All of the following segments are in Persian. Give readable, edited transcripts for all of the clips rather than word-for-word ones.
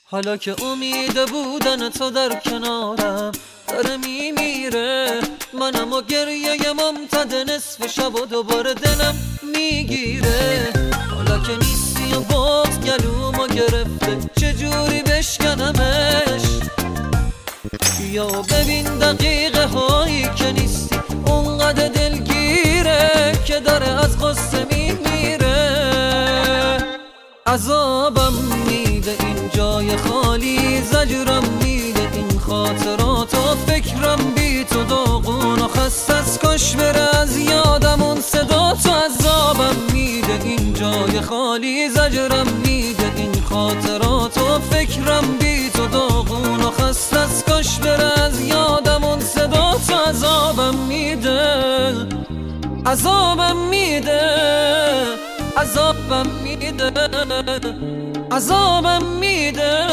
حالا که امید بودن تو در کنارم داره میمیره، منم و گریه ممتد نصف شب و دوباره دلم میگیره. حالا که نیستی و باز گلومو گرفته چجوری بشکنمش؟ بیا ببین دقیقه هایی که نیستی اونقدر دلگیره که داره از غصه میمیره. عذابم میده این جای خالی، زجرم میده این خاطرات و فکرم بی تو داغون و خسته است، کاش بره از یادم اون صدا تو. عذابم میده این جای خالی، زجرم میده این خاطرات و فکرم بی تو داغون و خسته است، کاش بره از یادم اون صدا تو. عذابم میده، عذابم میده، عذابم میده، عذابم میده.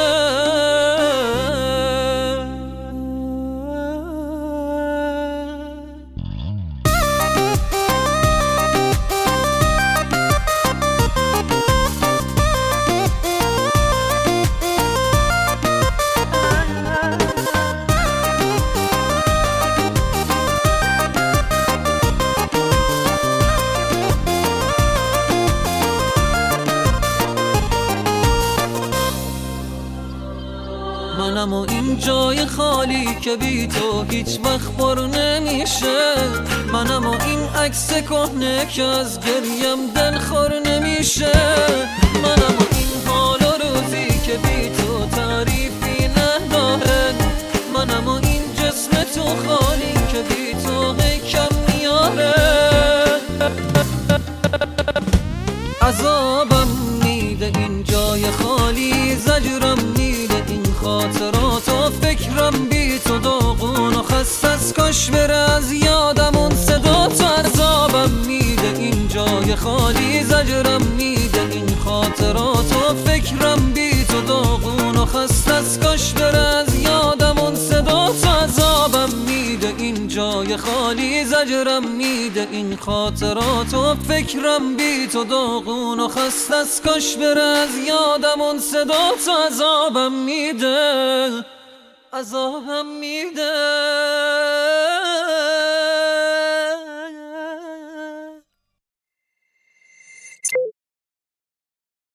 منم و این جای خالی که بی تو هیچ وقت پر نمیشه، منم و این عکس کهنه که از گریم دلخور نمیشه، منم و این حال و روزی که بی تو تعریفی نداره، منم و این جسم تو خالی که بی تو کم میاره. عذابم میده این جای خالی، زجرم میده این خاطرات و فکرم بی تو داغون و خسته است، کاش بره از یادم اون صدا تو. عذابم میده این جای خالی، زجرم میده این خاطرات و فکرم بی تو داغون و خسته است، کاش بره از یادم اون صدا تو. عذابم میده این جای خالی، زجرم میده این خاطرات و فکرم بی تو داغون و خسته است، کاش بره از یادم اون صدا تو. عذابم میده، عذابم میده.